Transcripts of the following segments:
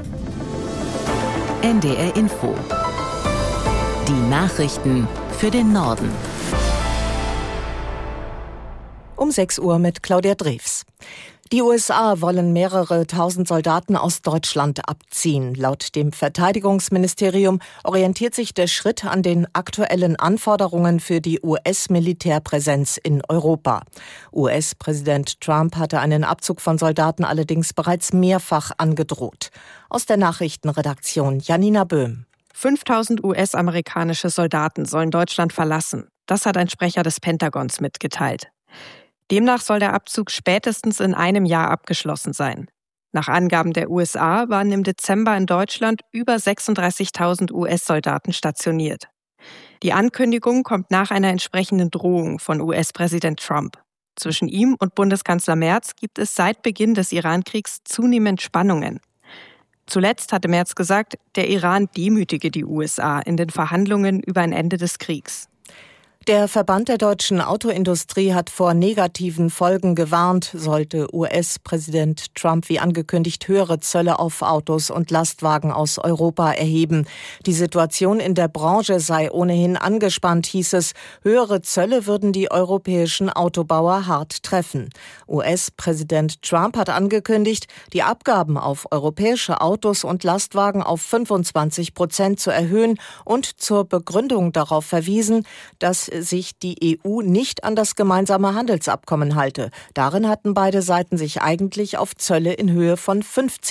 NDR Info. Die Nachrichten für den Norden. Um 6 Uhr mit Claudia Drews. Die USA wollen mehrere tausend Soldaten aus Deutschland abziehen. Laut dem Verteidigungsministerium orientiert sich der Schritt an den aktuellen Anforderungen für die US-Militärpräsenz in Europa. US-Präsident Trump hatte einen Abzug von Soldaten allerdings bereits mehrfach angedroht. Aus der Nachrichtenredaktion Janina Böhm. 5.000 US-amerikanische Soldaten sollen Deutschland verlassen. Das hat ein Sprecher des Pentagons mitgeteilt. Demnach soll der Abzug spätestens in einem Jahr abgeschlossen sein. Nach Angaben der USA waren im Dezember in Deutschland über 36.000 US-Soldaten stationiert. Die Ankündigung kommt nach einer entsprechenden Drohung von US-Präsident Trump. Zwischen ihm und Bundeskanzler Merz gibt es seit Beginn des Iran-Kriegs zunehmend Spannungen. Zuletzt hatte Merz gesagt, der Iran demütige die USA in den Verhandlungen über ein Ende des Kriegs. Der Verband der deutschen Autoindustrie hat vor negativen Folgen gewarnt, sollte US-Präsident Trump wie angekündigt höhere Zölle auf Autos und Lastwagen aus Europa erheben. Die Situation in der Branche sei ohnehin angespannt, hieß es. Höhere Zölle würden die europäischen Autobauer hart treffen. US-Präsident Trump hat angekündigt, die Abgaben auf europäische Autos und Lastwagen auf 25% zu erhöhen und zur Begründung darauf verwiesen, dass sich die EU nicht an das gemeinsame Handelsabkommen halte. Darin hatten beide Seiten sich eigentlich auf Zölle in Höhe von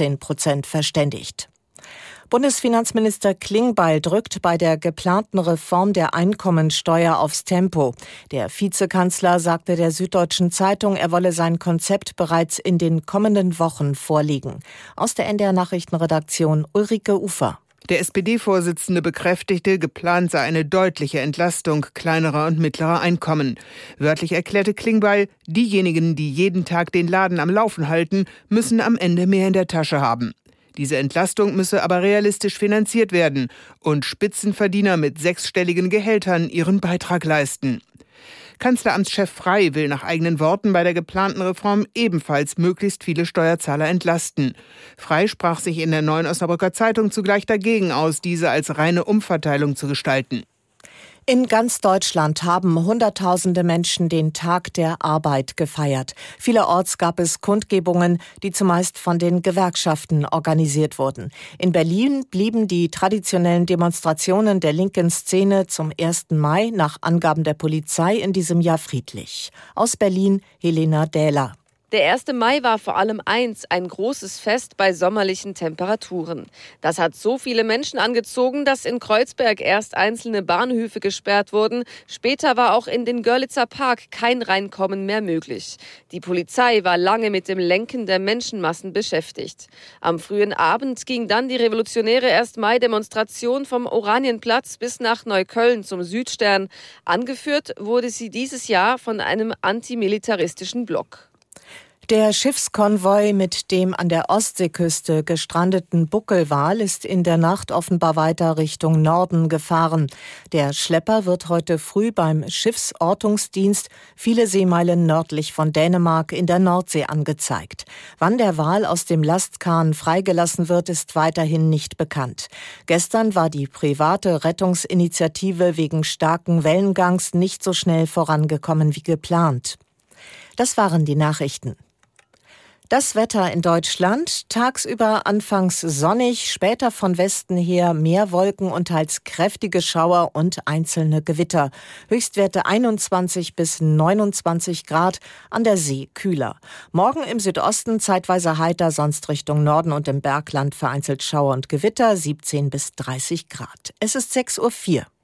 15% verständigt. Bundesfinanzminister Klingbeil drückt bei der geplanten Reform der Einkommensteuer aufs Tempo. Der Vizekanzler sagte der Süddeutschen Zeitung, er wolle sein Konzept bereits in den kommenden Wochen vorlegen. Aus der NDR Nachrichtenredaktion Ulrike Ufer. Der SPD-Vorsitzende bekräftigte, geplant sei eine deutliche Entlastung kleinerer und mittlerer Einkommen. Wörtlich erklärte Klingbeil, diejenigen, die jeden Tag den Laden am Laufen halten, müssen am Ende mehr in der Tasche haben. Diese Entlastung müsse aber realistisch finanziert werden und Spitzenverdiener mit 6-stelligen Gehältern ihren Beitrag leisten. Kanzleramtschef Frey will nach eigenen Worten bei der geplanten Reform ebenfalls möglichst viele Steuerzahler entlasten. Frey sprach sich in der Neuen Osnabrücker Zeitung zugleich dagegen aus, diese als reine Umverteilung zu gestalten. In ganz Deutschland haben Hunderttausende Menschen den Tag der Arbeit gefeiert. Vielerorts gab es Kundgebungen, die zumeist von den Gewerkschaften organisiert wurden. In Berlin blieben die traditionellen Demonstrationen der linken Szene zum 1. Mai nach Angaben der Polizei in diesem Jahr friedlich. Aus Berlin Helena Dähler. Der 1. Mai war vor allem ein großes Fest bei sommerlichen Temperaturen. Das hat so viele Menschen angezogen, dass in Kreuzberg erst einzelne Bahnhöfe gesperrt wurden. Später war auch in den Görlitzer Park kein Reinkommen mehr möglich. Die Polizei war lange mit dem Lenken der Menschenmassen beschäftigt. Am frühen Abend ging dann die revolutionäre 1. Mai-Demonstration vom Oranienplatz bis nach Neukölln zum Südstern. Angeführt wurde sie dieses Jahr von einem antimilitaristischen Block. Der Schiffskonvoi mit dem an der Ostseeküste gestrandeten Buckelwal ist in der Nacht offenbar weiter Richtung Norden gefahren. Der Schlepper wird heute früh beim Schiffsortungsdienst viele Seemeilen nördlich von Dänemark in der Nordsee angezeigt. Wann der Wal aus dem Lastkahn freigelassen wird, ist weiterhin nicht bekannt. Gestern war die private Rettungsinitiative wegen starken Wellengangs nicht so schnell vorangekommen wie geplant. Das waren die Nachrichten. Das Wetter in Deutschland, tagsüber anfangs sonnig, später von Westen her mehr Wolken und teils kräftige Schauer und einzelne Gewitter. Höchstwerte 21 bis 29 Grad, an der See kühler. Morgen im Südosten zeitweise heiter, sonst Richtung Norden und im Bergland vereinzelt Schauer und Gewitter, 17 bis 30 Grad. Es ist 6:04 Uhr.